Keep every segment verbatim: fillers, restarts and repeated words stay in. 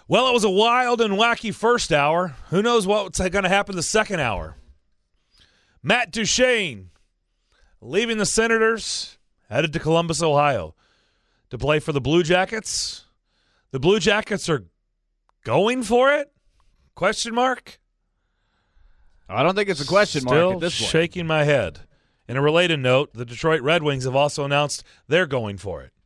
Well, it was a wild and wacky first hour. Who knows what's going to happen the second hour? Matt Duchene leaving the Senators, headed to Columbus, Ohio, to play for the Blue Jackets. The Blue Jackets are going for it? Question mark? I don't think it's a question Still mark at this point. Shaking my head. In a related note, the Detroit Red Wings have also announced they're going for it.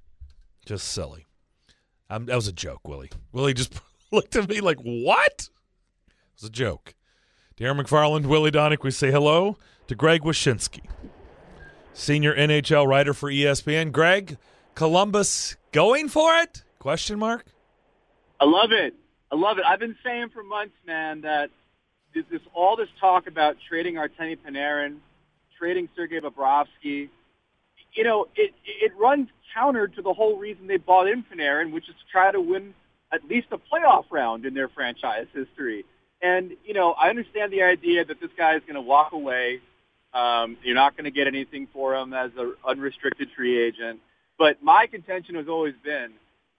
Just silly. Um, that was a joke, Willie. Willie just looked at me like, what? It was a joke. Darren McFarland, Willie Donick, we say hello to Greg Wyshynski, senior N H L writer for E S P N. Greg, Columbus going for it? Question mark? I love it. I love it. I've been saying for months, man, that this, this all this talk about trading Artemi Panarin, trading Sergei Bobrovsky, you know, it it runs counter to the whole reason they bought in Panarin, which is to try to win at least a playoff round in their franchise history. And, you know, I understand the idea that this guy is going to walk away. Um, you're not going to get anything for him as an unrestricted free agent. But my contention has always been,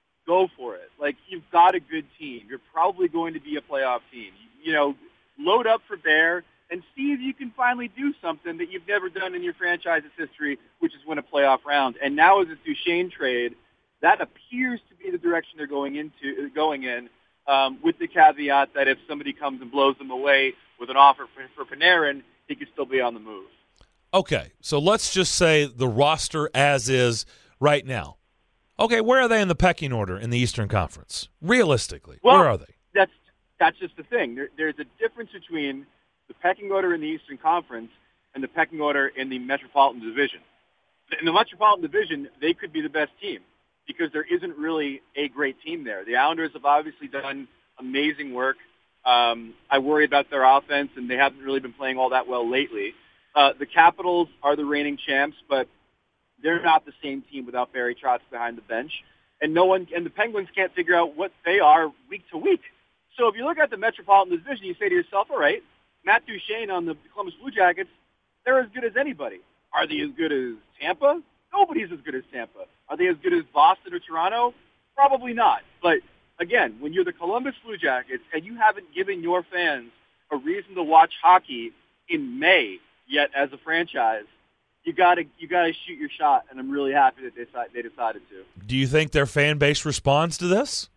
go for it. Like, you've got a good team. You're probably going to be a playoff team. You know, load up for Bear and see if you can finally do something that you've never done in your franchise's history, which is win a playoff round. And now as a Duchene trade, that appears to be the direction they're going into, going in, um, with the caveat that if somebody comes and blows them away with an offer for, for Panarin, he could still be on the move. Okay, so let's just say the roster as is right now. Okay, where are they in the pecking order in the Eastern Conference? Realistically, well, where are they? That's that's just the thing. There, there's a difference between the pecking order in the Eastern Conference and the pecking order in the Metropolitan Division. In the Metropolitan Division, they could be the best team because there isn't really a great team there. The Islanders have obviously done amazing work. Um, I worry about their offense, and they haven't really been playing all that well lately. Uh, the Capitals are the reigning champs, but they're not the same team without Barry Trotz behind the bench. And no one, and the Penguins can't figure out what they are week to week. So if you look at the Metropolitan Division, you say to yourself, all right, Matt Duchene on the Columbus Blue Jackets, they're as good as anybody. Are they as good as Tampa? Nobody's as good as Tampa. Are they as good as Boston or Toronto? Probably not. But, again, when you're the Columbus Blue Jackets and you haven't given your fans a reason to watch hockey in May yet as a franchise, you gotta you gotta shoot your shot, and I'm really happy that they, they decided to. Do you think their fan base responds to this?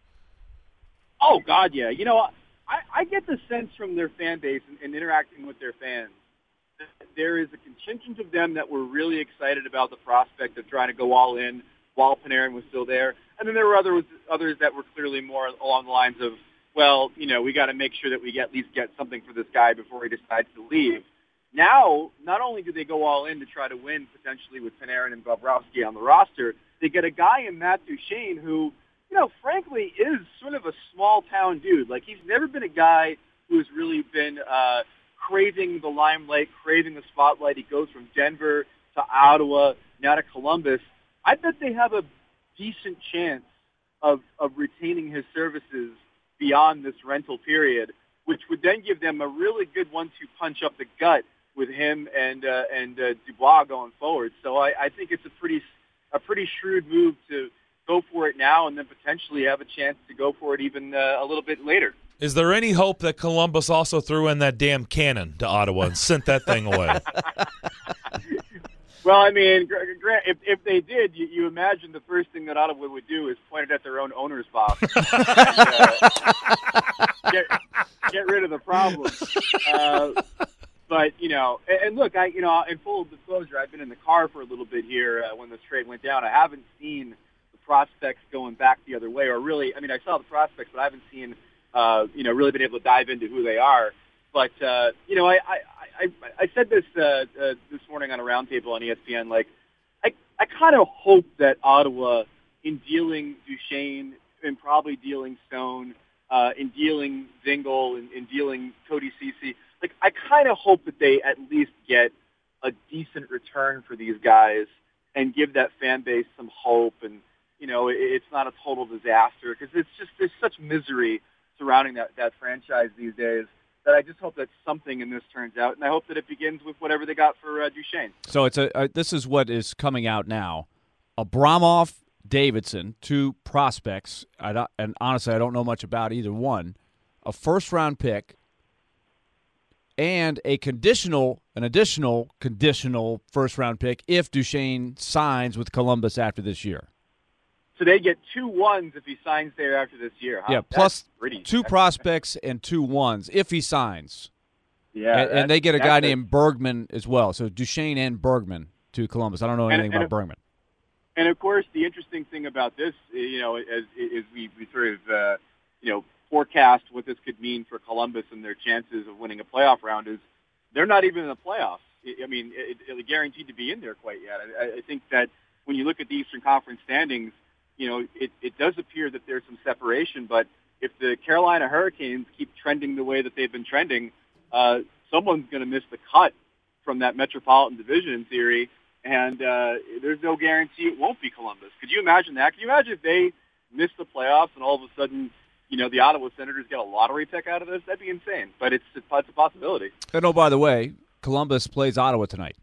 Oh, God, yeah. You know, I, I get the sense from their fan base and, and interacting with their fans that there is a contingent of them that were really excited about the prospect of trying to go all in while Panarin was still there. And then there were others, others that were clearly more along the lines of, well, you know, we got to make sure that we get, at least get something for this guy before he decides to leave. Now, not only do they go all in to try to win potentially with Panarin and Bobrovsky on the roster, they get a guy in Matt Duchene who, you know, frankly, is sort of a small-town dude. Like, he's never been a guy who's really been uh, craving the limelight, craving the spotlight. He goes from Denver to Ottawa, now to Columbus. I bet they have a decent chance of, of retaining his services beyond this rental period, which would then give them a really good one two punch up the gut with him and uh, and uh, Dubois going forward. So I, I think it's a pretty a pretty shrewd move to go for it now and then potentially have a chance to go for it even uh, a little bit later. Is there any hope that Columbus also threw in that damn cannon to Ottawa and sent that thing away? Well, I mean, if if they did, you, you imagine the first thing that Ottawa would do is point it at their own owner's box. and, uh, get, get rid of the problem. Uh, but, you know, and, and look, I you know, in full disclosure, I've been in the car for a little bit here uh, when this trade went down. I haven't seen the prospects going back the other way, or really, I mean, I saw the prospects, but I haven't seen, uh, you know, really been able to dive into who they are. But, uh, you know, I, I, I, I said this uh, uh, this morning on a roundtable on E S P N, like, I, I kind of hope that Ottawa, in dealing Duchene and probably dealing Stone, uh, in dealing Zingle, and in, in dealing Cody Ceci, like, I kind of hope that they at least get a decent return for these guys and give that fan base some hope. And, you know, it, it's not a total disaster because it's just, there's such misery surrounding that, that franchise these days that I just hope that something in this turns out, and I hope that it begins with whatever they got for uh, Duchene. So it's a, a this is what is coming out now. Abramov Davidson, two prospects, I don't, and honestly, I don't know much about either one, a first-round pick, and a conditional, an additional conditional first-round pick if Duchesne signs with Columbus after this year. So they get two ones if he signs there after this year. Huh? Yeah, plus pretty, two prospects and two ones if he signs. Yeah, and, and they get a guy a, named Bergman as well. So Duchesne and Bergman to Columbus. I don't know anything and, about Bergman. And of course, the interesting thing about this, you know, as, as we, we sort of, uh, you know, forecast what this could mean for Columbus and their chances of winning a playoff round is they're not even in the playoffs. I mean, it, it's guaranteed to be in there quite yet. I, I think that when you look at the Eastern Conference standings, you know, it, it does appear that there's some separation, but if the Carolina Hurricanes keep trending the way that they've been trending, uh, someone's going to miss the cut from that Metropolitan Division in theory, and uh, there's no guarantee it won't be Columbus. Could you imagine that? Could you imagine if they miss the playoffs and all of a sudden, you know, the Ottawa Senators get a lottery pick out of this? That'd be insane, but it's, it's a possibility. And oh, by the way, Columbus plays Ottawa tonight.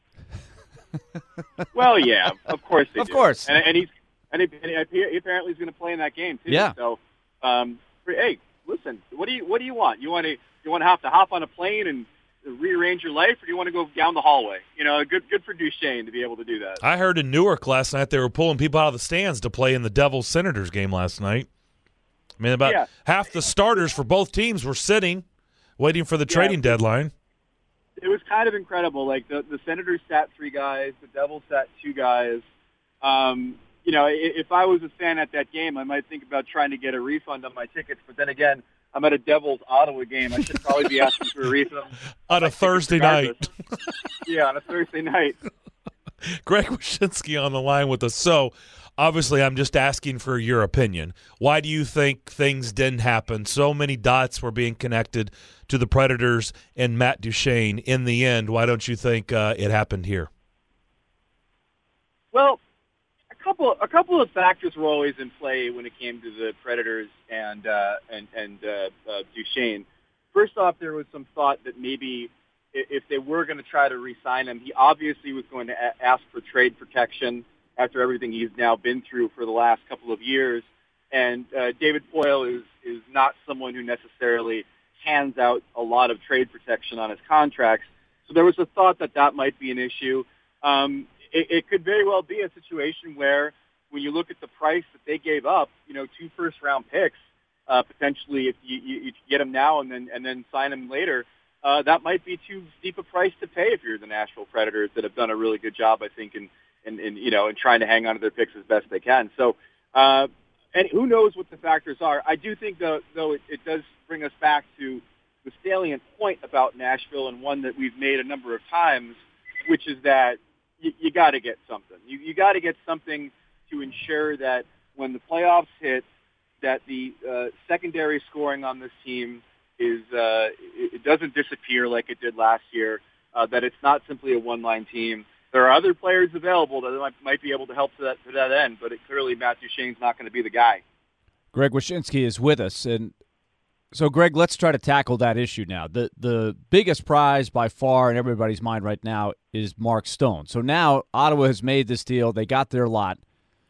Well, yeah, of course they of do. Of course. And, and he's and he, and he apparently he's going to play in that game too. Yeah. So, um, hey, listen, what do you what do you want? You want to you want to have to hop on a plane and rearrange your life, or do you want to go down the hallway? You know, good good for Duchesne to be able to do that. I heard in Newark last night they were pulling people out of the stands to play in the Devils Senators game last night. I mean, about yeah. half the starters for both teams were sitting, waiting for the yeah. trading deadline. It was kind of incredible. Like the the Senators sat three guys, the Devils sat two guys. Um, you know, if I was a fan at that game, I might think about trying to get a refund on my tickets. But then again, I'm at a Devils Ottawa game. I should probably be asking for a refund on a Thursday night. Yeah, on a Thursday night. Greg Wyshynski on the line with us. So, obviously, I'm just asking for your opinion. Why do you think things didn't happen? So many dots were being connected to the Predators and Matt Duchesne. In the end, why don't you think uh, it happened here? Well, a couple a couple of factors were always in play when it came to the Predators and uh, and and uh, uh, Duchesne. First off, there was some thought that maybe if they were going to try to re-sign him, he obviously was going to a- ask for trade protection after everything he's now been through for the last couple of years. And uh, David Poile is is not someone who necessarily hands out a lot of trade protection on his contracts. So there was a thought that that might be an issue. Um, it, it could very well be a situation where when you look at the price that they gave up, you know, two first-round picks, uh, potentially if you, you, you get them now and then and then sign them later, uh, that might be too steep a price to pay if you're the Nashville Predators that have done a really good job, I think, in, in, in you know, in trying to hang on to their picks as best they can. So, uh, and who knows what the factors are. I do think, though, though it, it does bring us back to the salient point about Nashville, and one that we've made a number of times, which is that you, you got to get something. You, you got to get something to ensure that when the playoffs hit, that the uh, secondary scoring on this team is uh, it, it doesn't disappear like it did last year. Uh, that it's not simply a one-line team. There are other players available that might, might be able to help to that to that end, but it, clearly Matt Duchene's not going to be the guy. Greg Wyshynski is with us, and so Greg, let's try to tackle that issue now. The the biggest prize by far in everybody's mind right now is Mark Stone. So now Ottawa has made this deal; they got their lot.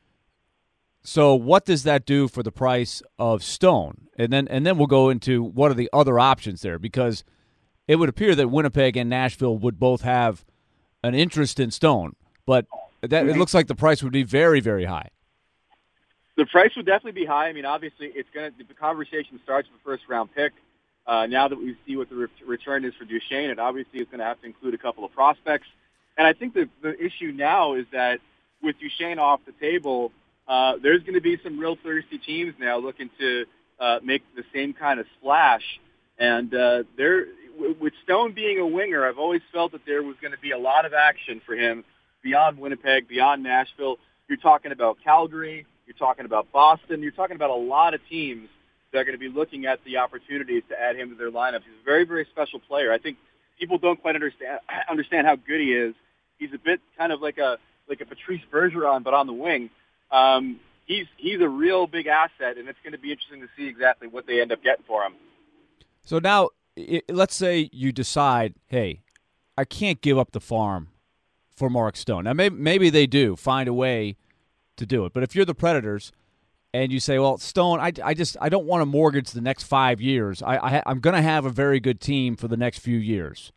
So what does that do for the price of Stone? And then and then we'll go into what are the other options there, because it would appear that Winnipeg and Nashville would both have an interest in Stone, but that it looks like the price would be very, very high. The price would definitely be high. I mean, obviously, it's going to the conversation starts with the first round pick. Uh, now that we see what the re- return is for Duchesne, it obviously is going to have to include a couple of prospects. And I think the the issue now is that with Duchesne off the table, uh, there's going to be some real thirsty teams now looking to uh, make the same kind of splash. And uh, there, with Stone being a winger, I've always felt that there was going to be a lot of action for him beyond Winnipeg, beyond Nashville. You're talking about Calgary. You're talking about Boston. You're talking about a lot of teams that are going to be looking at the opportunities to add him to their lineup. He's a very, very special player. I think people don't quite understand understand how good he is. He's a bit kind of like a like a Patrice Bergeron, but on the wing. Um, he's he's a real big asset, and it's going to be interesting to see exactly what they end up getting for him. So now, it, let's say you decide, hey, I can't give up the farm for Mark Stone. Now, maybe, maybe they do find a way to do it. But if you're the Predators and you say, well, Stone, I, I just I don't want to mortgage the next five years. I, I I'm going to have a very good team for the next few years.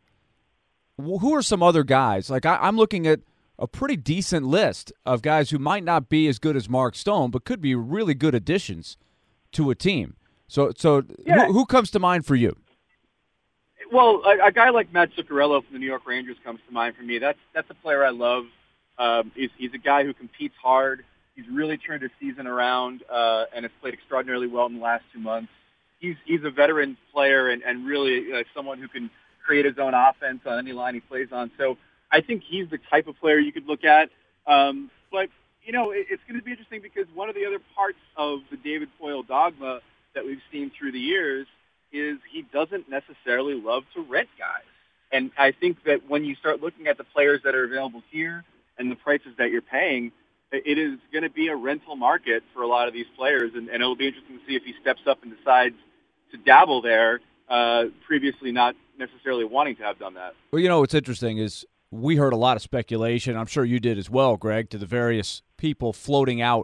Who are some other guys? Like I, I'm looking at a pretty decent list of guys who might not be as good as Mark Stone, but could be really good additions to a team. So, so yeah. who, who comes to mind for you? Well, a, a guy like Matt Zuccarello from the New York Rangers comes to mind for me. That's that's a player I love. Um, he's, he's a guy who competes hard. He's really turned his season around uh, and has played extraordinarily well in the last two months. He's he's a veteran player and, and really uh, someone who can create his own offense on any line he plays on. So I think he's the type of player you could look at. Um, but, you know, it, it's going to be interesting because one of the other parts of the David Poile dogma that we've seen through the years is he doesn't necessarily love to rent guys. And I think that when you start looking at the players that are available here and the prices that you're paying, it is going to be a rental market for a lot of these players. And, and it'll be interesting to see if he steps up and decides to dabble there, uh, previously not necessarily wanting to have done that. Well, you know, what's interesting is we heard a lot of speculation. I'm sure you did as well, Greg, to the various people floating out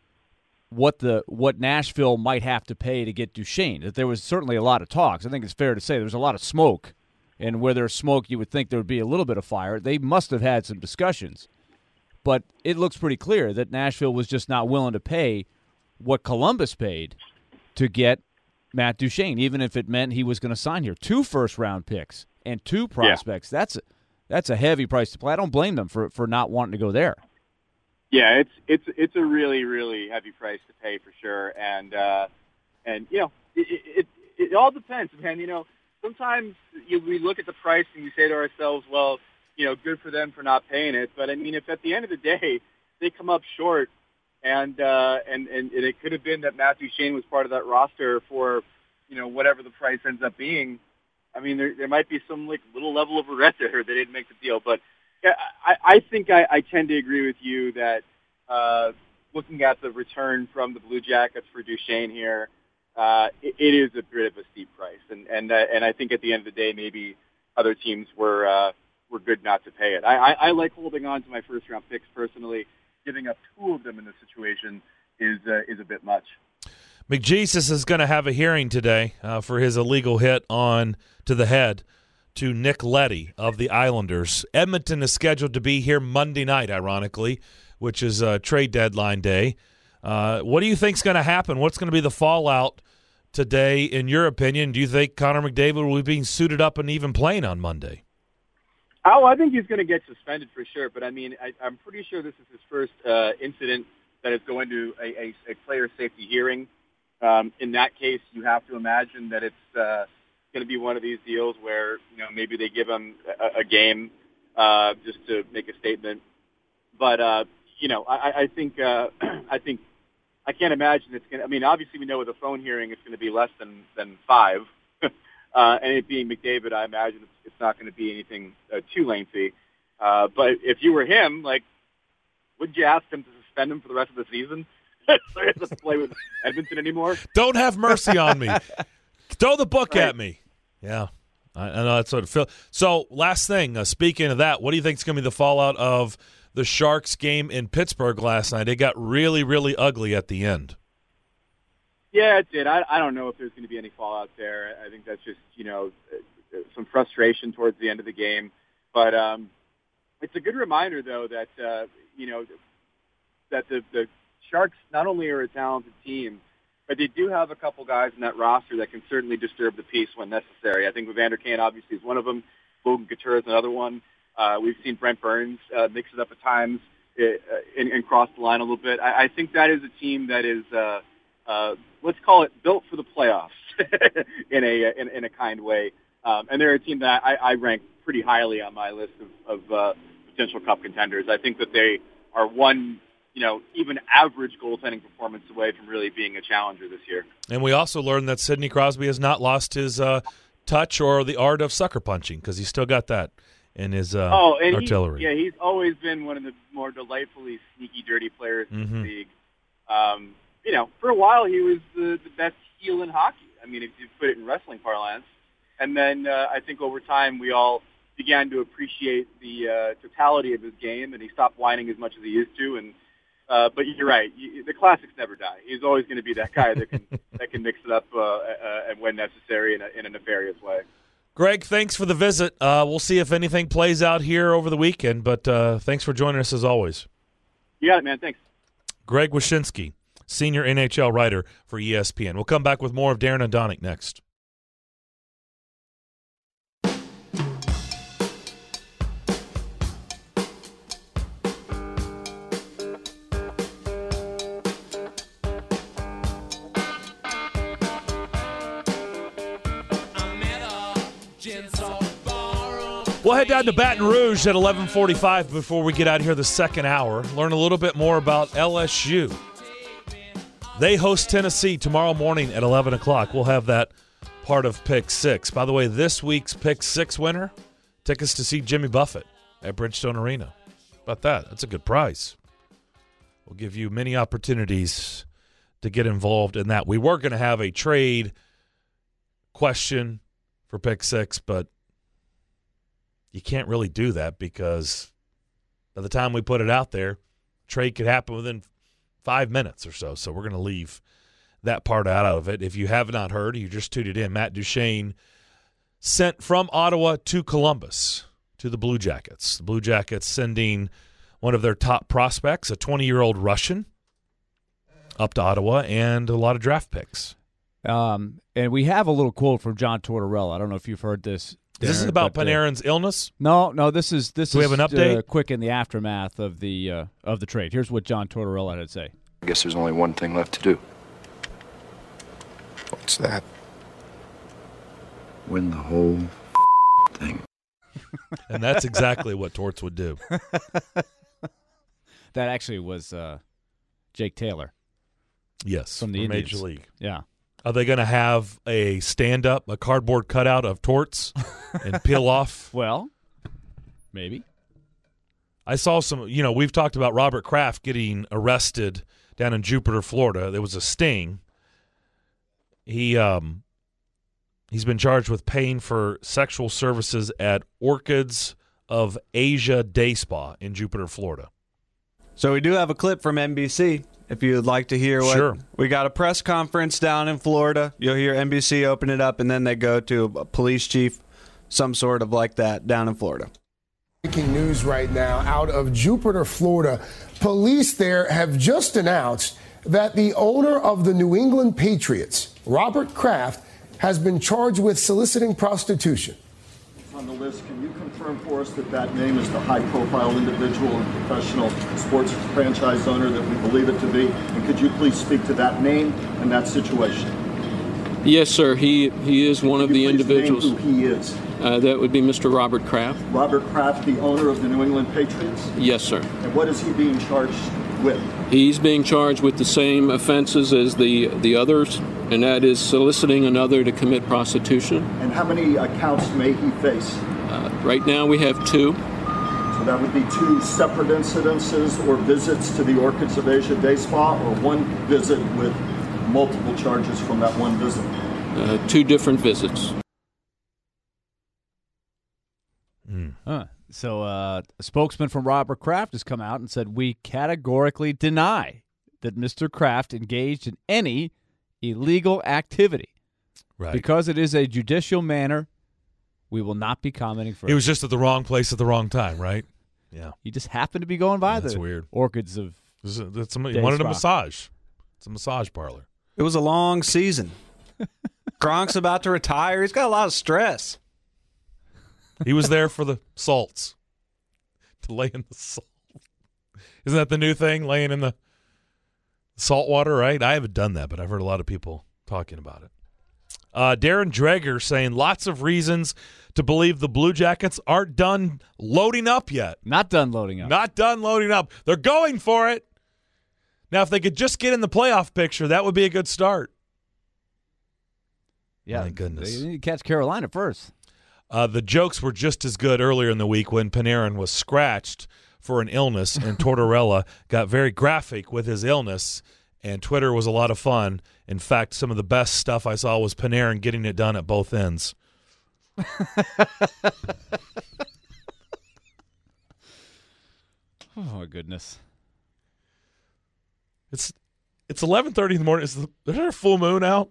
what the what Nashville might have to pay to get Duchene. That there was certainly a lot of talks. I think it's fair to say there was a lot of smoke. And where there's smoke, you would think there would be a little bit of fire. They must have had some discussions. But it looks pretty clear that Nashville was just not willing to pay what Columbus paid to get Matt Duchene, even if it meant he was going to sign here. Two first-round picks and two prospects. Yeah. That's a, that's a heavy price to play. I don't blame them for, for not wanting to go there. Yeah, it's it's it's a really really heavy price to pay for sure, and uh, and you know it, it it all depends, man. You know, sometimes you, we look at the price and we say to ourselves, well, you know, good for them for not paying it. But I mean, if at the end of the day they come up short, and uh, and, and and it could have been that Matt Duchene was part of that roster for, you know, whatever the price ends up being. I mean, there there might be some like little level of regret there they didn't make the deal. But yeah, I, I think I, I tend to agree with you that uh, looking at the return from the Blue Jackets for Duchene here, uh, it, it is a bit of a steep price, and and uh, and I think at the end of the day maybe other teams were. Uh, We're good not to pay it. I, I, I like holding on to my first round picks personally. Giving up two of them in this situation is uh, is a bit much. McJesus is going to have a hearing today uh, for his illegal hit on to the head to Nick Leddy of the Islanders. Edmonton is scheduled to be here Monday night, ironically, which is uh, trade deadline day. Uh, what do you think is going to happen? What's going to be the fallout today, in your opinion? Do you think Connor McDavid will be being suited up and even playing on Monday? Oh, I think he's going to get suspended for sure. But, I mean, I, I'm pretty sure this is his first uh, incident that is going to a, a, a player safety hearing. Um, in that case, you have to imagine that it's uh, going to be one of these deals where, you know, maybe they give him a, a game uh, just to make a statement. But, uh, you know, I, I think uh, I think I can't imagine it's going to – I mean, obviously we know with a phone hearing it's going to be less than, than five. Uh, and it being McDavid, I imagine it's, it's not going to be anything uh, too lengthy. Uh, but if you were him, like, would you ask him to suspend him for the rest of the season? So he doesn't play with Edmonton anymore? Don't have mercy on me. Throw the book right. at me. Yeah, I, I know that's sort of feel. So last thing, uh, speaking of that, what do you think is going to be the fallout of the Sharks game in Pittsburgh last night? It got really, really ugly at the end. Yeah, it did. I, I don't know if there's going to be any fallout there. I think that's just, you know, some frustration towards the end of the game. But um, it's a good reminder, though, that, uh, you know, that the, the Sharks not only are a talented team, but they do have a couple guys in that roster that can certainly disturb the peace when necessary. I think Evander Kane obviously is one of them. Logan Couture is another one. Uh, we've seen Brent Burns uh, mix it up at times uh, and, and cross the line a little bit. I, I think that is a team that is uh, – Uh, let's call it built for the playoffs in a in, in a kind way. Um, and they're a team that I, I rank pretty highly on my list of, of uh, potential cup contenders. I think that they are one, you know, even average goaltending performance away from really being a challenger this year. And we also learned that Sidney Crosby has not lost his uh, touch or the art of sucker punching, because he's still got that in his uh, oh, and artillery. He, yeah, he's always been one of the more delightfully sneaky, dirty players mm-hmm. in the league. Um, You know, for a while he was the, the best heel in hockey. I mean, if you put it in wrestling parlance. And then uh, I think over time we all began to appreciate the uh, totality of his game, and he stopped whining as much as he used to. And Uh, but you're right. You, the classics never die. He's always going to be that guy that can that can mix it up uh, uh, and when necessary in a, in a nefarious way. Greg, thanks for the visit. Uh, we'll see if anything plays out here over the weekend, but uh, thanks for joining us as always. You got it, man. Thanks. Greg Wyshynski, senior N H L writer for E S P N. We'll come back with more of Darren and Donick next. We'll head down to Baton Rouge at eleven forty-five before we get out of here the second hour. Learn a little bit more about L S U. They host Tennessee tomorrow morning at eleven o'clock. We'll have that part of Pick Six. By the way, this week's Pick Six winner, tickets to see Jimmy Buffett at Bridgestone Arena. How about that? That's a good prize. We'll give you many opportunities to get involved in that. We were going to have a trade question for Pick Six, but you can't really do that because by the time we put it out there, trade could happen within five minutes or so. So we're going to leave that part out of it. If you have not heard, you just tuned it in. Matt Duchene sent from Ottawa to Columbus to the Blue Jackets. The Blue Jackets sending one of their top prospects, a twenty-year-old Russian, up to Ottawa, and a lot of draft picks. Um, and we have a little quote from John Tortorella. I don't know if you've heard this. Is this about but, Panarin's uh, illness? No, no. This is this Do is we have an update? Uh, quick in the aftermath of the uh, of the trade. Here's what John Tortorella had to say. I guess there's only one thing left to do. What's that? Win the whole thing. And that's exactly what Torts would do. That actually was uh, Jake Taylor. Yes, from the from Indians. Major League. Yeah. Are they going to have a stand-up, a cardboard cutout of Torts and peel off? Well, maybe. I saw some, you know, we've talked about Robert Kraft getting arrested down in Jupiter, Florida. There was a sting. He um, he's been charged with paying for sexual services at Orchids of Asia Day Spa in Jupiter, Florida. So we do have a clip from N B C. If you would like to hear what Sure. we got a press conference down in Florida. You'll hear N B C open it up, and then they go to a police chief, some sort of like that, down in Florida. Breaking news right now out of Jupiter, Florida. Police there have just announced that the owner of the New England Patriots, Robert Kraft, has been charged with soliciting prostitution. On the list, can you confirm for us that that name is the high-profile individual and professional sports franchise owner that we believe it to be? And could you please speak to that name and that situation? Yes, sir. He he is one of the individuals. Name who he is. Uh, that would be Mister Robert Kraft. Robert Kraft, the owner of the New England Patriots? Yes, sir. And what is he being charged with? He's being charged with the same offenses as the the others, and that is soliciting another to commit prostitution. And how many accounts may he face? Uh, right now we have two. So that would be two separate incidences or visits to the Orchids of Asia Day Spa, or one visit with multiple charges from that one visit? Uh, two different visits. Mm. Huh. So uh, a spokesman from Robert Kraft has come out and said, we categorically deny that Mister Kraft engaged in any illegal activity. Right. Because it is a judicial matter, we will not be commenting further. He was just at the wrong place at the wrong time, right? Yeah. He just happened to be going by yeah, that's the weird. Orchids of This is, that's some, he Day wanted Spa. a massage. It's a massage parlor. It was a long season. Gronk's about to retire. He's got a lot of stress. He was there for the salts. To lay in the salt. Isn't that the new thing, laying in the salt water, right? I haven't done that, but I've heard a lot of people talking about it. Uh, Darren Dreger saying lots of reasons to believe the Blue Jackets aren't done loading up yet. Not done loading up. Not done loading up. They're going for it. Now, if they could just get in the playoff picture, that would be a good start. Yeah, My goodness. They need to catch Carolina first. Uh, the jokes were just as good earlier in the week when Panarin was scratched for an illness, and Tortorella got very graphic with his illness, and Twitter was a lot of fun. In fact, some of the best stuff I saw was Panarin getting it done at both ends. Oh, my goodness. It's it's eleven thirty in the morning. Is, the, is there a full moon out?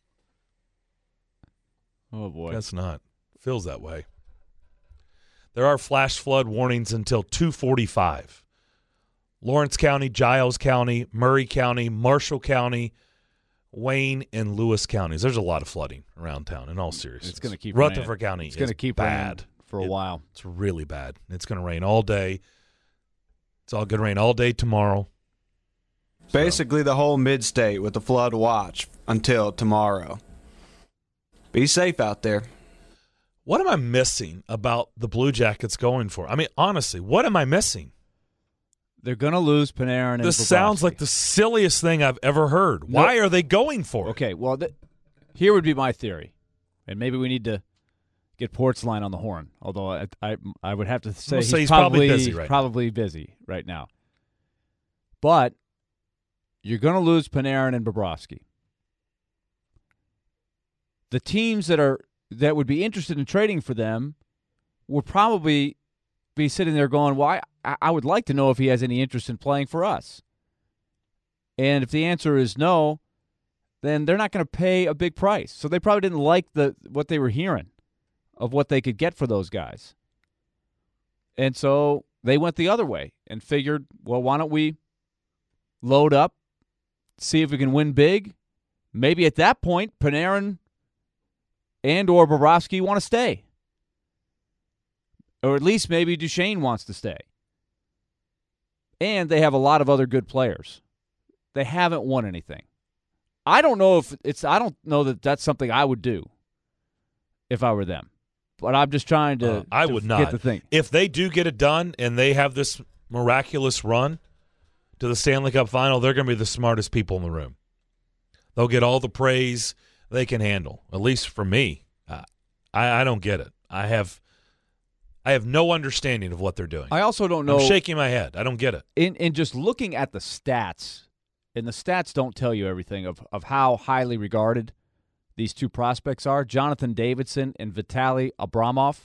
Oh, boy. Guess not. Feels that way. There are flash flood warnings until two forty-five. Lawrence County, Giles County, Murray County, Marshall County, Wayne, and Lewis counties. There's a lot of flooding around town, in all seriousness. It's going to keep Rutherford raining. County It's is going to keep bad. for a It- while. It's really bad. It's going to rain all day. It's all going to rain all day tomorrow. Basically, the whole mid-state with the flood watch until tomorrow. Be safe out there. What am I missing about the Blue Jackets going for? I mean, honestly, what am I missing? They're going to lose Panarin and This Bobrovsky. sounds like the silliest thing I've ever heard. Why are they going for it? Okay, well, th- here would be my theory, and maybe we need to get Portzline on the horn. Although I, I, I would have to say, gonna he's, say he's probably, probably busy right now. probably busy right now. But you're going to lose Panarin and Bobrovsky. The teams that are that would be interested in trading for them would probably be sitting there going, "Well, I, I would like to know if he has any interest in playing for us." And if the answer is no, then they're not going to pay a big price. So they probably didn't like the what they were hearing of what they could get for those guys. And so they went the other way and figured, well, why don't we load up, see if we can win big? Maybe at that point, Panarin and or Bobrovsky want to stay. Or at least maybe Duchesne wants to stay. And they have a lot of other good players. They haven't won anything. I don't know if it's I don't know that that's something I would do if I were them. But I'm just trying to, Uh, I to would get not. the thing. If they do get it done and they have this miraculous run to the Stanley Cup final, they're going to be the smartest people in the room. They'll get all the praise they can handle. At least for me, uh, I, I don't get it. I have, I have no understanding of what they're doing. I also don't know. I'm shaking my head. I don't get it. In in just looking at the stats, and the stats don't tell you everything of, of how highly regarded these two prospects are, Jonathan Davidson and Vitaly Abramov.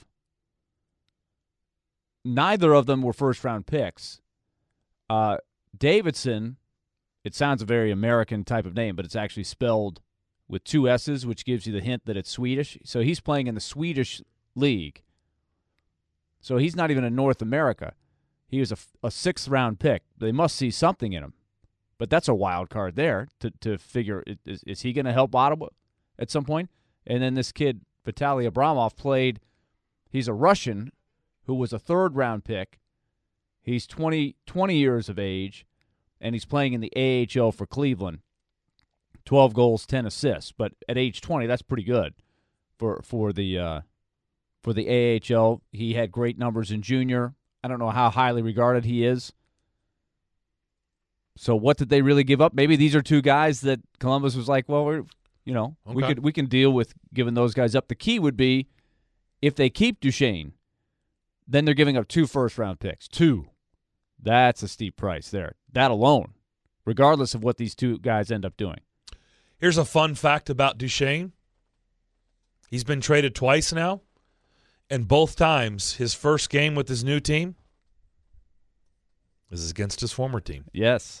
Neither of them were first-round picks. Uh, Davidson, it sounds a very American type of name, but it's actually spelled with two S's, which gives you the hint that it's Swedish. So he's playing in the Swedish league. So he's not even in North America. He was a, a sixth-round pick. They must see something in him. But that's a wild card there to, to figure, is, is he going to help Ottawa at some point? And then this kid, Vitaly Abramov, played, he's a Russian who was a third-round pick. He's twenty, twenty years of age, and he's playing in the A H L for Cleveland. twelve goals, ten assists. But at age twenty, that's pretty good for for the uh, for the A H L. He had great numbers in junior. I don't know how highly regarded he is. So what did they really give up? Maybe these are two guys that Columbus was like, well, we're, you know, we Okay. could we can deal with giving those guys up. The key would be if they keep Duchesne, then they're giving up two first-round picks. Two. That's a steep price there. That alone, regardless of what these two guys end up doing. Here's a fun fact about Duchesne. He's been traded twice now, and both times his first game with his new team is against his former team. Yes.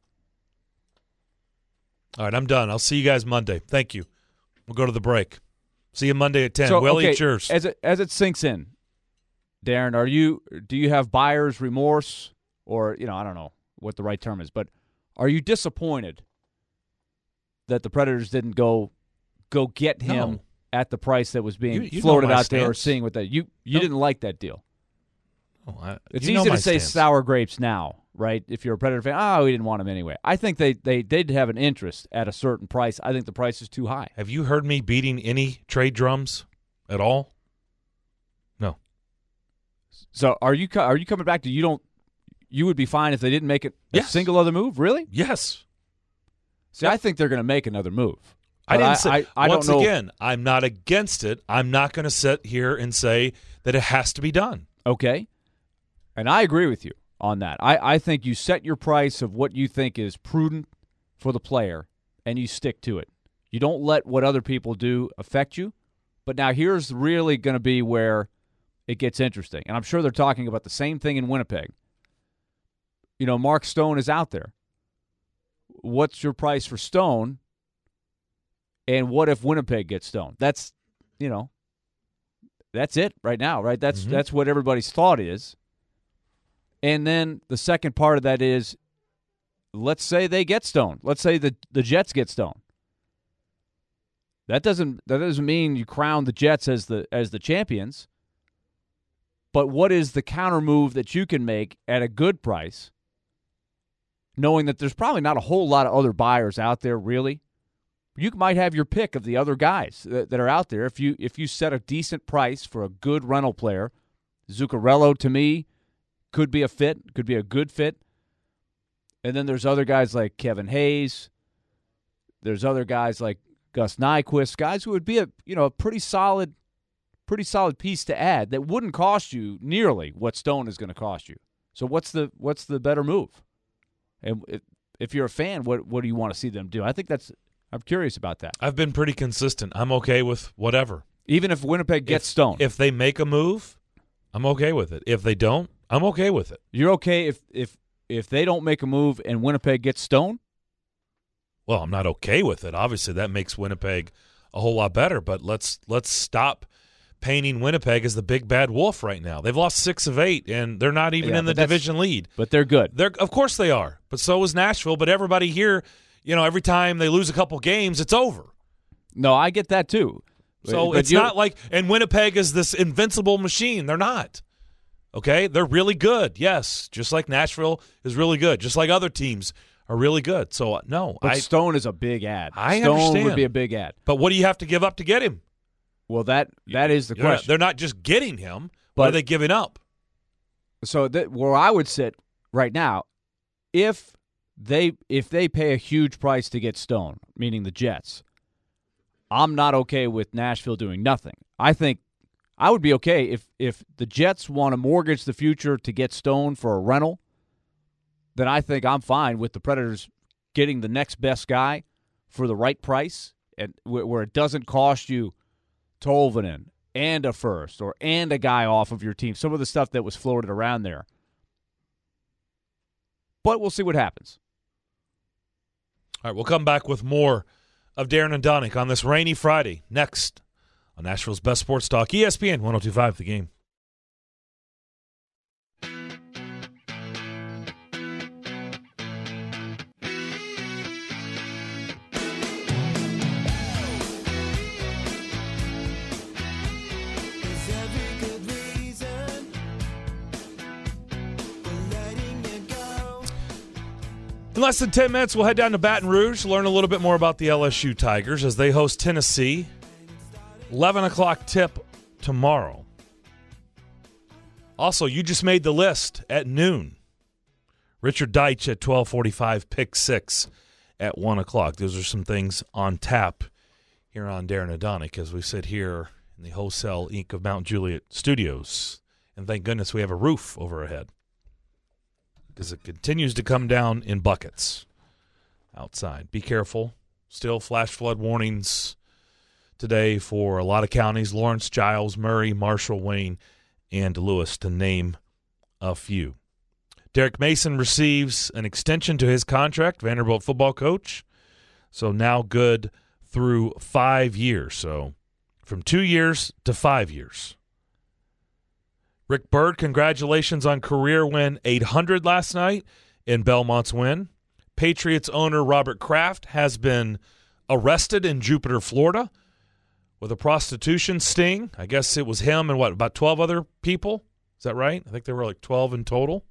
All right, I'm done. I'll see you guys Monday. Thank you. We'll go to the break. See you Monday at ten. So, Willie, okay, it's yours. As it as it sinks in, Darren, are you do you have buyer's remorse, or you know I don't know what the right term is, but are you disappointed that the Predators didn't go go get him No. at the price that was being You- you know floated my out there, or stance. seeing what that you you No. didn't like that deal? Oh, I- It's you know easy my to say stance. sour grapes now, right? If you're a Predator fan, oh, we didn't want him anyway. I think they, they did have an interest at a certain price. I think the price is too high. Have you heard me beating any trade drums at all? No. So are you co- are you coming back to you don't you would be fine if they didn't make it a Yes. single other move? Really? Yes. See, I think they're going to make another move. I But didn't say. I, I once don't know. again, I'm not against it. I'm not going to sit here and say that it has to be done. Okay. And I agree with you on that. I, I think you set your price of what you think is prudent for the player, and you stick to it. You don't let what other people do affect you. But now here's really going to be where it gets interesting. And I'm sure they're talking about the same thing in Winnipeg. You know, Mark Stone is out there. what's your price for Stone? And what if Winnipeg gets Stone? That's, you know, that's it right now, right? That's Mm-hmm. that's what everybody's thought is. And then the second part of that is, let's say they get Stone. Let's say the, the Jets get Stone. That doesn't that doesn't mean you crown the Jets as the as the champions. But what is the counter move that you can make at a good price, knowing that there's probably not a whole lot of other buyers out there, really? You might have your pick of the other guys that, that are out there. If you if you set a decent price for a good rental player, Zuccarello, to me, could be a fit, could be a good fit. And then there's other guys like Kevin Hayes. There's other guys like Gus Nyquist, guys who would be a you know a pretty solid, pretty solid piece to add that wouldn't cost you nearly what Stone is going to cost you. So what's the what's the better move? And if, if you're a fan, what what do you want to see them do? I think that's I'm curious about that. I've been pretty consistent. I'm okay with whatever. Even if Winnipeg gets if, Stone, if they make a move, I'm okay with it. If they don't, I'm okay with it. You're okay if if if they don't make a move and Winnipeg gets Stone? Well, I'm not okay with it. Obviously, that makes Winnipeg a whole lot better, but let's let's stop painting Winnipeg as the big bad wolf right now. They've lost six of eight, and they're not even Yeah, in the but that's- division lead. But they're good. They're Of course they are, but so is Nashville. But everybody here, you know, every time they lose a couple games, it's over. No, I get that too. So But it's you're- not like – and Winnipeg is this invincible machine. They're not. Okay? They're really good, yes, just like Nashville is really good, just like other teams are really good. So, no. But I, Stone is a big ad. I Stone understand. would be a big ad. But what do you have to give up to get him? Well, that that is the You're not- question. they're not just getting him. What But- are they giving up? So that, where I would sit right now, if they if they pay a huge price to get Stone, meaning the Jets, I'm not okay with Nashville doing nothing. I think I would be okay if if the Jets want to mortgage the future to get Stone for a rental. Then I think I'm fine with the Predators getting the next best guy for the right price, and where, where it doesn't cost you Tolvanen and a first or and a guy off of your team. Some of the stuff that was floated around there. But we'll see what happens. All right, we'll come back with more of Darren and Donick on this rainy Friday next on Nashville's Best Sports Talk, E S P N one oh two point five The Game. In less than ten minutes, we'll head down to Baton Rouge, learn a little bit more about the L S U Tigers as they host Tennessee. eleven o'clock tip tomorrow. Also, you just made the list at noon. Richard Deitch at twelve forty-five, pick six at one o'clock. Those are some things on tap here on Darren Adonic as we sit here in the Wholesale Incorporated of Mount Juliet studios. And thank goodness we have a roof over our head, because it continues to come down in buckets outside. Be careful. Still flash flood warnings today for a lot of counties: Lawrence, Giles, Murray, Marshall, Wayne, and Lewis, to name a few. Derek Mason receives an extension to his contract, Vanderbilt football coach. So now good through five years. So from two years to five years. Rick Byrd, congratulations on career win eight hundred last night in Belmont's win. Patriots owner Robert Kraft has been arrested in Jupiter, Florida, with a prostitution sting. I guess it was him and what, about twelve other people? Is that right? I think there were like twelve in total.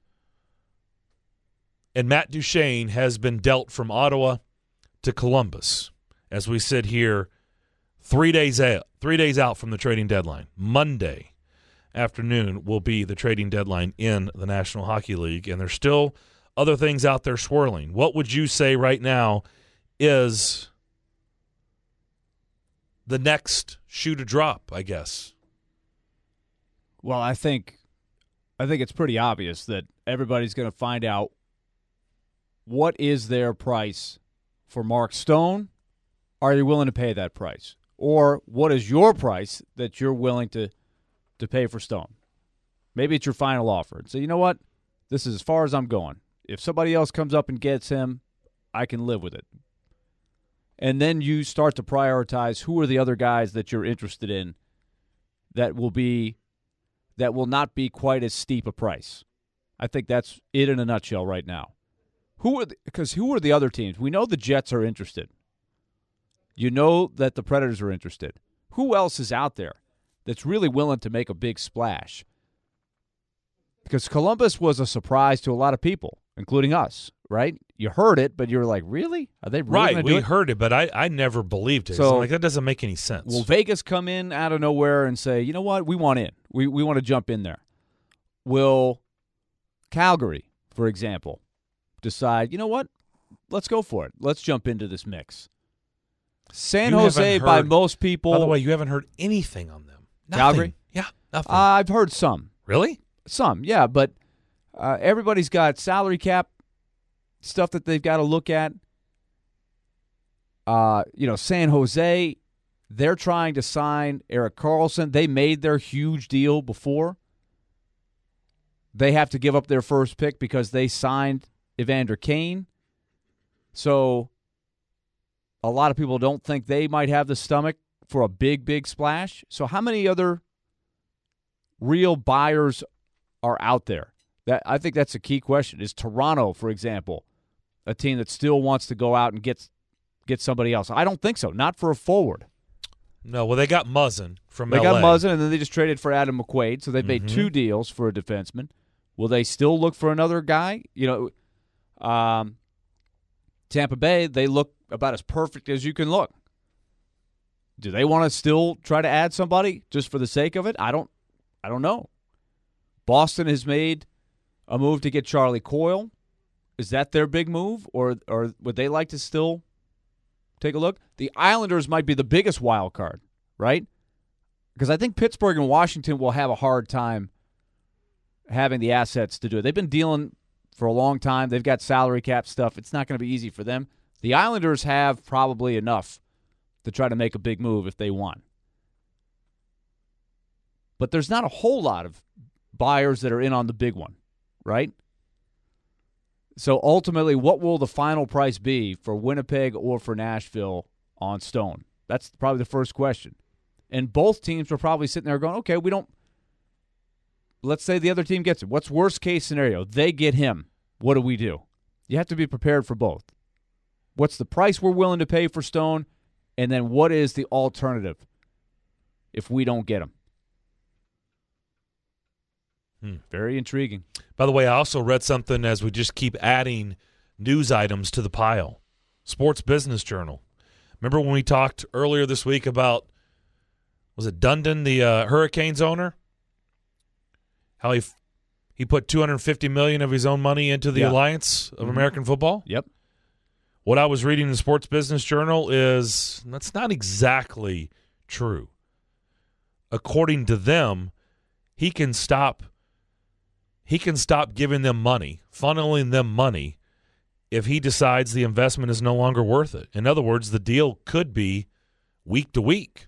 And Matt Duchene has been dealt from Ottawa to Columbus as we sit here three days out, three days out from the trading deadline. Monday afternoon will be the trading deadline in the National Hockey League, and there's still other things out there swirling. What would you say right now is the next shoe to drop, I guess? Well, I think I think it's pretty obvious that everybody's going to find out what is their price for Mark Stone. Are you willing to pay that price? Or what is your price that you're willing to to pay for Stone? Maybe it's your final offer. And say, you know what? This is as far as I'm going. If somebody else comes up and gets him, I can live with it. And then you start to prioritize who are the other guys that you're interested in that will be that will not be quite as steep a price. I think that's it in a nutshell right now. Who are because who are the other teams? We know the Jets are interested. You know that the Predators are interested. Who else is out there that's really willing to make a big splash? Because Columbus was a surprise to a lot of people, including us, right? You heard it, but you were like, really? Are they really right? gonna We do it? heard it, but I, I never believed it. So- So, like that doesn't make any sense. Will Vegas come in out of nowhere and say, you know what, we want in. We we want to jump in there. Will Calgary, for example, decide, you know what, let's go for it. Let's jump into this mix. San You Jose, haven't by heard- most people. By the way, you haven't heard anything on them. Nothing. Calgary? Yeah, nothing. uh, I've heard some. really? Some, yeah, but uh, everybody's got salary cap stuff that they've got to look at. Uh, you know, San Jose, they're trying to sign Erik Karlsson. They made their huge deal before. They have to give up their first pick because they signed Evander Kane. So a lot of people don't think they might have the stomach for a big, big splash. So how many other real buyers are out there? That I think that's a key question. Is Toronto, for example, a team that still wants to go out and get get somebody else? I don't think so. Not for a forward. No. Well, they got Muzzin from They L A. got Muzzin, and then they just traded for Adam McQuaid, so they've made Mhm. two deals for a defenseman. Will they still look for another guy? You know, um, Tampa Bay, they look about as perfect as you can look. Do they want to still try to add somebody just for the sake of it? I don't I don't know. Boston has made a move to get Charlie Coyle. Is that their big move, or or would they like to still take a look? The Islanders might be the biggest wild card, right? Because I think Pittsburgh and Washington will have a hard time having the assets to do it. They've been dealing for a long time. They've got salary cap stuff. It's not going to be easy for them. The Islanders have probably enough to try to make a big move if they want. But there's not a whole lot of buyers that are in on the big one, right? So ultimately, what will the final price be for Winnipeg or for Nashville on Stone? That's probably the first question. And both teams are probably sitting there going, okay, we don't – let's say the other team gets it. What's worst case scenario? They get him. What do we do? You have to be prepared for both. What's the price we're willing to pay for Stone? And then what is the alternative if we don't get him? Hmm. Very intriguing. By the way, I also read something as we just keep adding news items to the pile. Sports Business Journal. Remember when we talked earlier this week about, was it Dundon, the uh, Hurricanes owner? How he f- he put two hundred fifty million dollars of his own money into the Yeah. Alliance of Mhm. American Football? Yep. What I was reading in the Sports Business Journal is that's not exactly true. According to them, he can stop he can stop giving them money, funneling them money, if he decides the investment is no longer worth it. In other words, the deal could be week to week.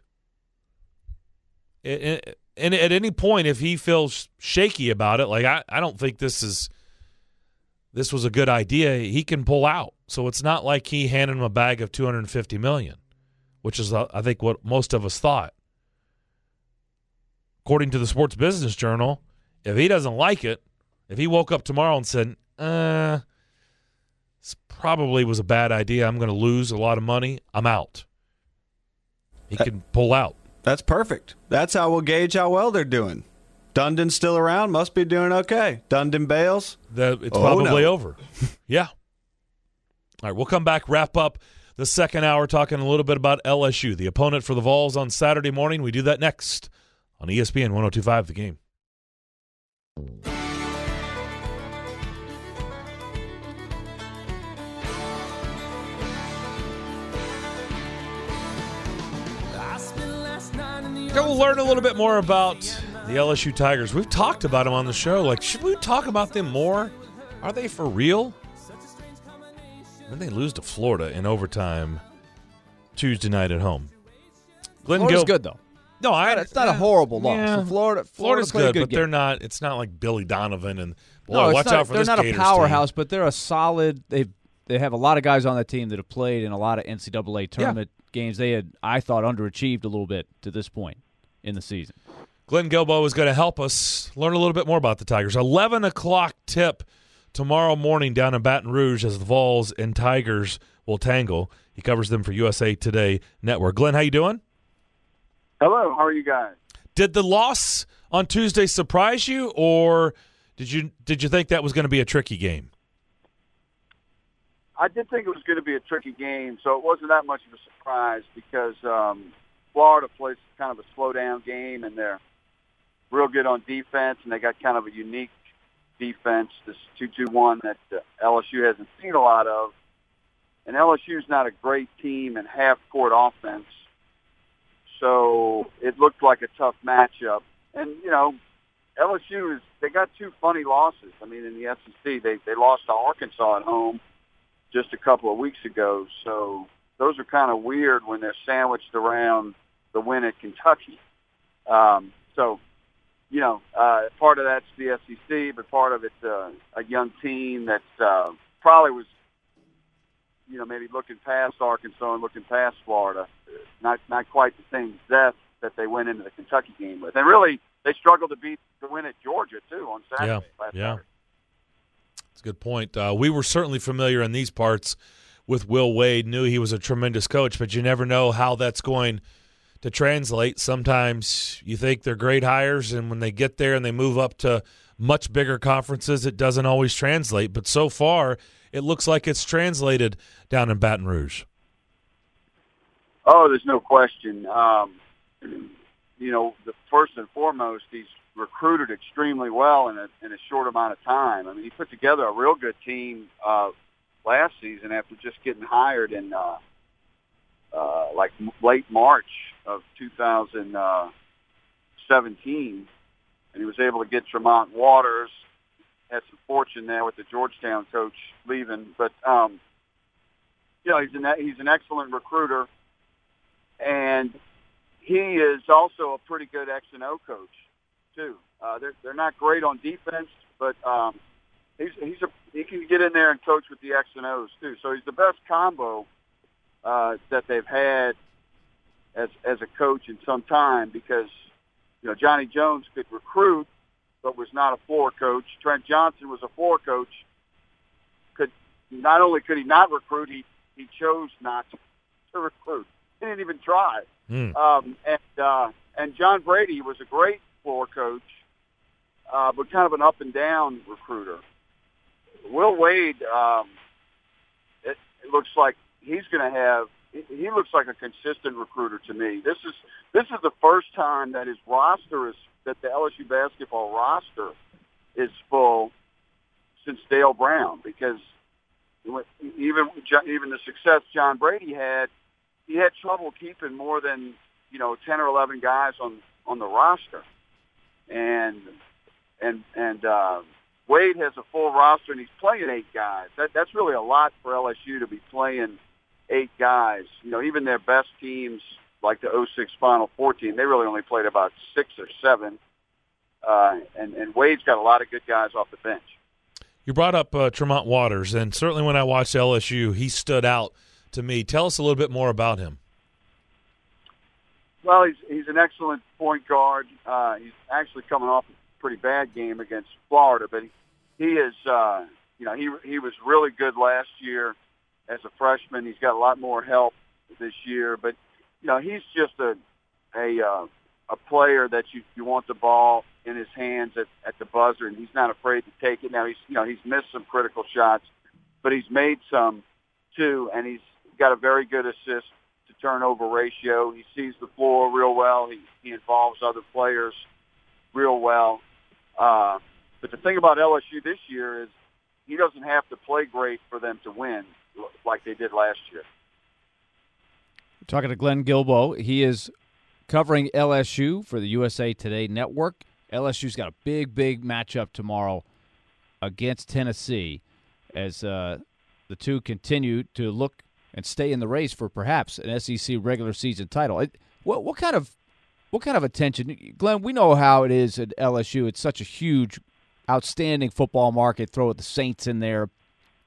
And at any point, if he feels shaky about it, like I, I don't think this is this was a good idea, he can pull out. So it's not like he handed him a bag of two hundred fifty million dollars, which is, I think, what most of us thought. According to the Sports Business Journal, if he doesn't like it, if he woke up tomorrow and said, uh, this probably was a bad idea, I'm going to lose a lot of money, I'm out. He That- can pull out. That's perfect. That's how we'll gauge how well they're doing. Dundon's still around, must be doing okay. Dundon bails. The, it's Oh, probably no. over. Yeah. All right, we'll come back, wrap up the second hour, talking a little bit about L S U, the opponent for the Vols on Saturday morning. We do that next on E S P N one oh two point five The Game. Okay, we'll learn a little bit more about the L S U Tigers. We've talked about them on the show. Like, should we talk about them more? Are they for real? Then they lose to Florida in overtime Tuesday night at home. Glenn Florida's Gil- good, though. No, I, It's not a horrible loss. Yeah. So Florida, Florida Florida's played a good, good but game. they're not. It's not like Billy Donovan and boy, no, it's watch not, out for they're this not a Gators powerhouse, team. but they're a solid. They've they have a lot of guys on that team that have played in a lot of N C double A tournament yeah. games. They had, I thought, underachieved a little bit to this point in the season. Glenn Guilbeau is going to help us learn a little bit more about the Tigers. eleven o'clock tip tomorrow morning down in Baton Rouge as the Vols and Tigers will tangle. He covers them for U S A Today Network. Glenn, how you doing? Hello, how are you guys? Did the loss on Tuesday surprise you, or did you did you think that was going to be a tricky game? I did think it was going to be a tricky game, so it wasn't that much of a surprise because um, Florida plays kind of a slow-down game, and they're real good on defense, and they got kind of a unique defense, this two two one that uh, L S U hasn't seen a lot of. And L S U's not a great team in half-court offense, so it looked like a tough matchup. And, you know, L S U, is they got two funny losses. I mean, in the S E C, they, they lost to Arkansas at home just a couple of weeks ago. So those are kind of weird when they're sandwiched around the win at Kentucky. Um, so, you know, uh, part of that's the S E C, but part of it's uh, a young team that uh, probably was, you know, maybe looking past Arkansas and looking past Florida. Not not quite the same zest that they went into the Kentucky game with. And really, they struggled to beat the win at Georgia, too, on Saturday. Yeah, last yeah. Saturday. That's a good point. Uh, we were certainly familiar in these parts with Will Wade, knew he was a tremendous coach, but you never know how that's going to translate. Sometimes you think they're great hires, and when they get there and they move up to much bigger conferences, it doesn't always translate. But so far, it looks like it's translated down in Baton Rouge. Oh, there's no question. Um, you know, the first and foremost, he's recruited extremely well in a, in a short amount of time. I mean, he put together a real good team uh, last season after just getting hired in uh, uh, like late March of two thousand seventeen, and he was able to get Tremont Waters. Had some fortune there with the Georgetown coach leaving, but um, you know, he's an he's an excellent recruiter, and he is also a pretty good X and O coach too. Uh, they're they're not great on defense, but um, he's he's a he can get in there and coach with the X and O's too. So he's the best combo uh, that they've had as as a coach in some time, because you know Johnny Jones could recruit but was not a floor coach. Trent Johnson was a floor coach. Could not only could he not recruit, he he chose not to recruit. He didn't even try. Mm. Um, and uh, and John Brady was a great floor coach, uh, but kind of an up and down recruiter. Will Wade, um, it, it looks like he's going to have. He looks like a consistent recruiter to me. This is this is the first time that his roster is that the L S U basketball roster is full since Dale Brown, because even even the success John Brady had, he had trouble keeping more than you know ten or eleven guys on, on the roster, and and and uh, Wade has a full roster and he's playing eight guys. That that's really a lot for L S U to be playing eight guys. You know, even their best teams, like the oh six Final Four team, they really only played about six or seven. Uh, and, and Wade's got a lot of good guys off the bench. You brought up uh, Tremont Waters, and certainly when I watched L S U, he stood out to me. Tell us a little bit more about him. Well, he's he's an excellent point guard. Uh, he's actually coming off a pretty bad game against Florida, but he, he is, uh, you know, he he was really good last year as a freshman. He's got a lot more help this year, but you know, he's just a a uh, a player that you you want the ball in his hands at, at the buzzer, and he's not afraid to take it. Now he's you know he's missed some critical shots, but he's made some too, and he's got a very good assist to turnover ratio. He sees the floor real well. He he involves other players real well. Uh, but the thing about L S U this year is he doesn't have to play great for them to win like they did last year. We're talking to Glenn Guilbeau. He is covering L S U for the U S A Today Network. L S U's got a big, big matchup tomorrow against Tennessee as uh, the two continue to look and stay in the race for perhaps an S E C regular season title. It, what, what kind of what kind of attention, Glenn? We know how it is at L S U. It's such a huge, outstanding football market. Throw the Saints in there.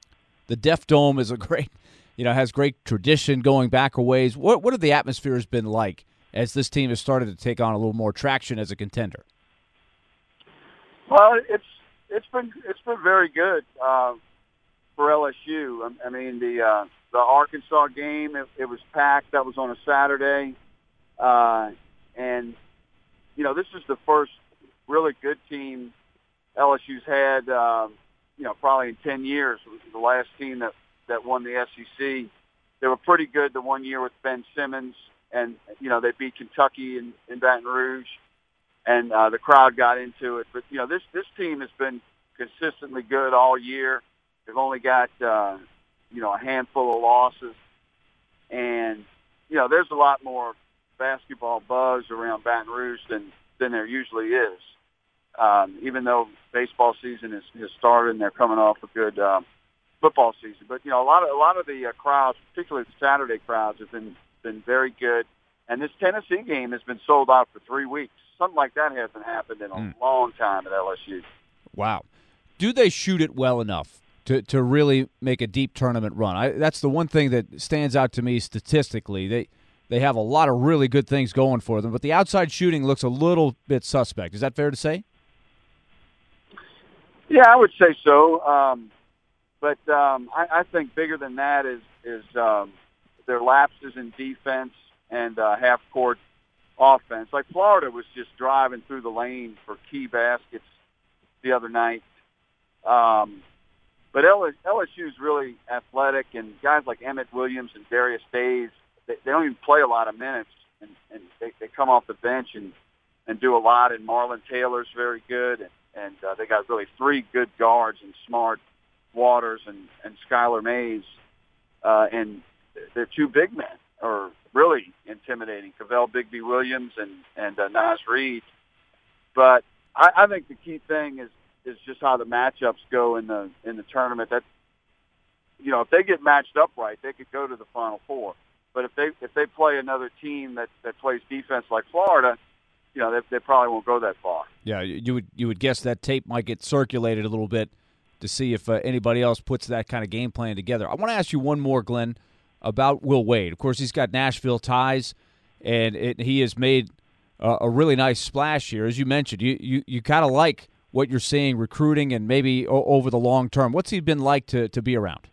the Deaf Dome is a great, you know, has great tradition going back a ways. What what have the atmospheres been like as this team has started to take on a little more traction as a contender? Well, it's it's been it's been very good uh, for L S U. I, I mean, the uh, the Arkansas game, it, it was packed. That was on a Saturday, uh, and you know, this is the first really good team L S U's had. Um, you know, probably in ten years. It was the last team that that won the S E C. They were pretty good the one year with Ben Simmons, and you know, they beat Kentucky in, in Baton Rouge. And uh, the crowd got into it. But, you know, this, this team has been consistently good all year. They've only got, uh, you know, a handful of losses. And, you know, there's a lot more basketball buzz around Baton Rouge than, than there usually is. Um, even though baseball season is, has started and they're coming off a good um, football season. But, you know, a lot of, a lot of the uh, crowds, particularly the Saturday crowds, have been, been very good. And this Tennessee game has been sold out for three weeks. Something like that hasn't happened in a mm. long time at L S U. Wow. Do they shoot it well enough to, to really make a deep tournament run? I, that's the one thing that stands out to me statistically. They they have a lot of really good things going for them, but the outside shooting looks a little bit suspect. Is that fair to say? Yeah, I would say so. Um, but um, I, I think bigger than that is, is um, their lapses in defense and uh, half-court offense. Like Florida was just driving through the lane for key baskets the other night. Um, but L S U is really athletic, and guys like Emmett Williams and Darius Days, they, they don't even play a lot of minutes, and, and they, they come off the bench and, and do a lot. And Marlon Taylor's very good, and, and uh, they got really three good guards in Smart, Waters, and, and Skylar Mays, uh, and they're two big men, or really intimidating, Cavell Bigby Williams and, and uh, Nas Reed. But I, I think the key thing is, is just how the matchups go in the in the tournament. That, you know, if they get matched up right, they could go to the Final Four. But if they if they play another team that, that plays defense like Florida, you know, they, they probably won't go that far. Yeah, you would you would guess that tape might get circulated a little bit to see if uh, anybody else puts that kind of game plan together. I want to ask you one more, Glenn, about Will Wade. Of course, he's got Nashville ties, and it, he has made uh, a really nice splash here. As you mentioned, you you, you kind of like what you're seeing recruiting and maybe o- over the long term. What's he been like to, to be around?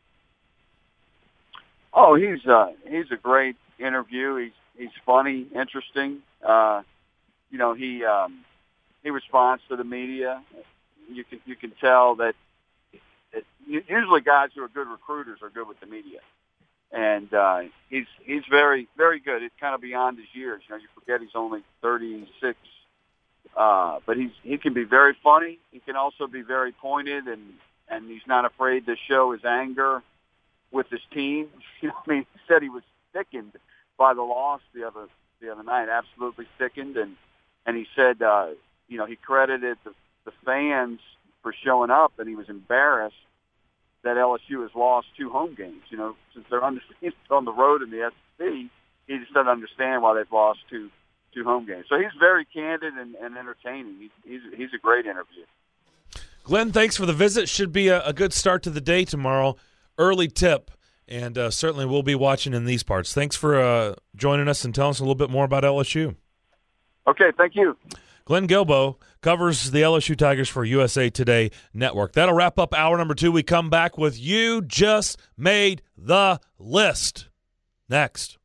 Oh, he's uh, he's a great interview. He's he's funny, interesting. Uh, you know, he um, he responds to the media. You can you can tell that it, usually guys who are good recruiters are good with the media. And uh, he's he's very, very good. It's kind of beyond his years. You know, you forget he's only thirty-six. Uh, but he's he can be very funny. He can also be very pointed, and, and he's not afraid to show his anger with his team. You know, I mean, he said he was sickened by the loss the other the other night, absolutely sickened. And, and he said, uh, you know, he credited the, the fans for showing up, and he was embarrassed that L S U has lost two home games. You know, since they're on the, on the road in the S E C, he just doesn't understand why they've lost two two home games. So he's very candid and, and entertaining. He's, he's he's a great interview. Glenn, thanks for the visit. Should be a, a good start to the day tomorrow. Early tip, and uh, certainly we'll be watching in these parts. Thanks for uh, joining us and telling us a little bit more about L S U. Okay, thank you. Glenn Guilbeau covers the L S U Tigers for U S A Today Network. That'll wrap up hour number two. We come back with You Just Made the List next.